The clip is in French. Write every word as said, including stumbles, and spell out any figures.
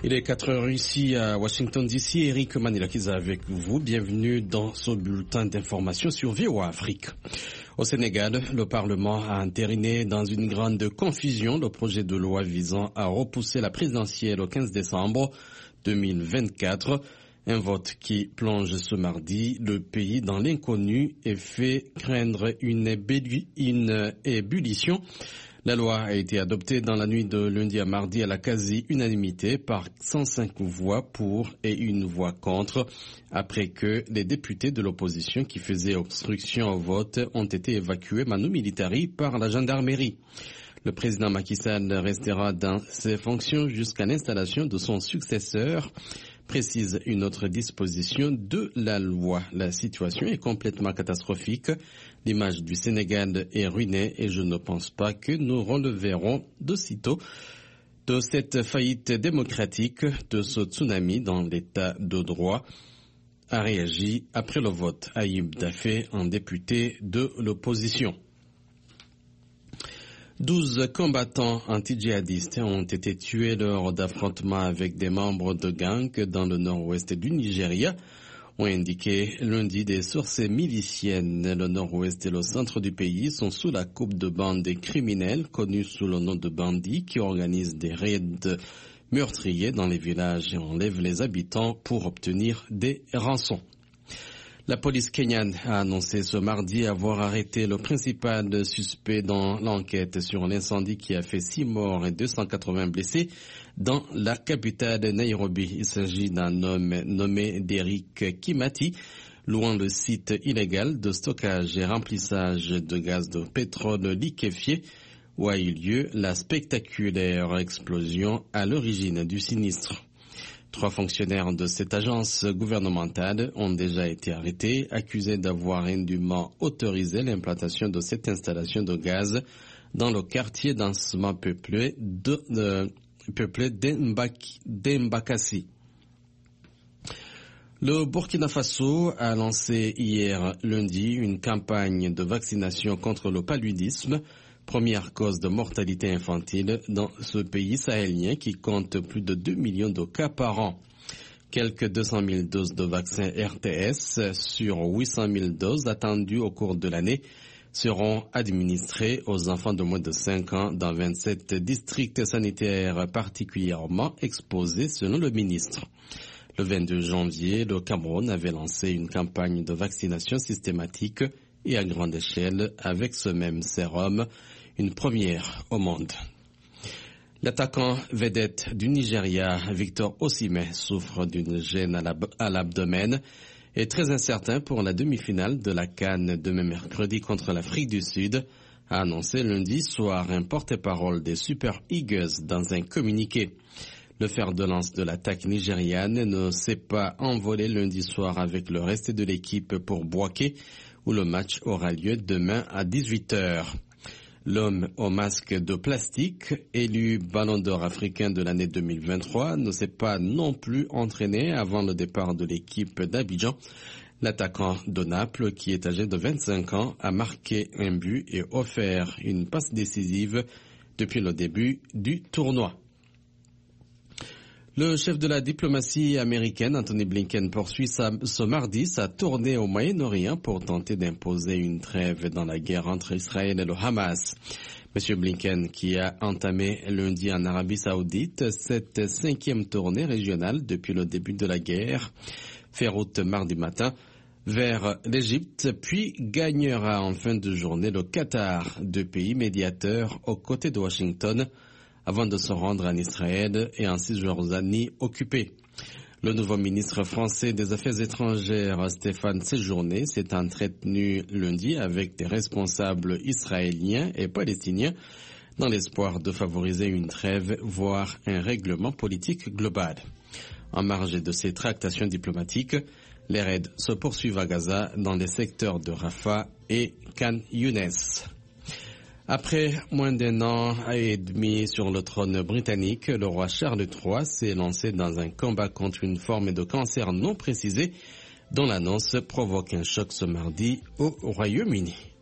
Il est quatre heures ici à Washington D C. Eric Manilakiza avec vous. Bienvenue dans ce bulletin d'information sur V O A Afrique. Au Sénégal, le Parlement a entériné dans une grande confusion le projet de loi visant à repousser la présidentielle au quinze décembre deux mille vingt-quatre. Un vote qui plonge ce mardi le pays dans l'inconnu et fait craindre une, ébulli- une ébullition. La loi a été adoptée dans la nuit de lundi à mardi à la quasi-unanimité par cent cinq voix pour et une voix contre, après que les députés de l'opposition qui faisaient obstruction au vote ont été évacués manu militari par la gendarmerie. Le président Macky Sall restera dans ses fonctions jusqu'à l'installation de son successeur, précise une autre disposition de la loi. La situation est complètement catastrophique. L'image du Sénégal est ruinée et je ne pense pas que nous releverons d'aussitôt de cette faillite démocratique, de ce tsunami dans l'état de droit, a réagi après le vote Aïb Dafé, un député de l'opposition. Douze combattants anti-djihadistes ont été tués lors d'affrontements avec des membres de gangs dans le nord-ouest du Nigeria, ont indiqué lundi des sources miliciennes. Le nord-ouest et le centre du pays sont sous la coupe de bandes criminelles connues sous le nom de bandits qui organisent des raids meurtriers dans les villages et enlèvent les habitants pour obtenir des rançons. La police kenyane a annoncé ce mardi avoir arrêté le principal suspect dans l'enquête sur l'incendie qui a fait six morts et deux cent quatre-vingts blessés dans la capitale de Nairobi. Il s'agit d'un homme nommé Derrick Kimati, louant le site illégal de stockage et remplissage de gaz de pétrole liquéfié où a eu lieu la spectaculaire explosion à l'origine du sinistre. Trois fonctionnaires de cette agence gouvernementale ont déjà été arrêtés, accusés d'avoir indûment autorisé l'implantation de cette installation de gaz dans le quartier densément peuplé de, de, peuplé d'Embakassi. Le Burkina Faso a lancé hier lundi une campagne de vaccination contre le paludisme, première cause de mortalité infantile dans ce pays sahélien qui compte plus de deux millions de cas par an. Quelques deux cent mille doses de vaccins R T S sur huit cent mille doses attendues au cours de l'année seront administrées aux enfants de moins de cinq ans dans vingt-sept districts sanitaires particulièrement exposés selon le ministre. Le vingt-deux janvier, le Cameroun avait lancé une campagne de vaccination systématique et à grande échelle avec ce même sérum, une première au monde. L'attaquant vedette du Nigeria, Victor Osimhen, souffre d'une gêne à l'abdomen et très incertain pour la demi-finale de la CAN demain mercredi contre l'Afrique du Sud, a annoncé lundi soir un porte-parole des Super Eagles dans un communiqué. Le fer de lance de l'attaque nigériane ne s'est pas envolé lundi soir avec le reste de l'équipe pour Bouaké, où le match aura lieu demain à dix-huit heures. L'homme au masque de plastique, élu Ballon d'Or africain de l'année deux mille vingt-trois, ne s'est pas non plus entraîné avant le départ de l'équipe d'Abidjan. L'attaquant de Naples, qui est âgé de vingt-cinq ans, a marqué un but et offert une passe décisive depuis le début du tournoi. Le chef de la diplomatie américaine, Anthony Blinken, poursuit sa, ce mardi sa tournée au Moyen-Orient pour tenter d'imposer une trêve dans la guerre entre Israël et le Hamas. Monsieur Blinken, qui a entamé lundi en Arabie Saoudite cette cinquième tournée régionale depuis le début de la guerre, fait route mardi matin vers l'Égypte, puis gagnera en fin de journée le Qatar, deux pays médiateurs aux côtés de Washington, avant de se rendre en Israël et en Cisjordanie occupée. Le nouveau ministre français des Affaires étrangères, Stéphane Séjourné, s'est entretenu lundi avec des responsables israéliens et palestiniens dans l'espoir de favoriser une trêve, voire un règlement politique global. En marge de ces tractations diplomatiques, les raids se poursuivent à Gaza dans les secteurs de Rafah et Khan Younes. Après moins d'un an et demi sur le trône britannique, le roi Charles trois s'est lancé dans un combat contre une forme de cancer non précisée dont l'annonce provoque un choc ce mardi au Royaume-Uni.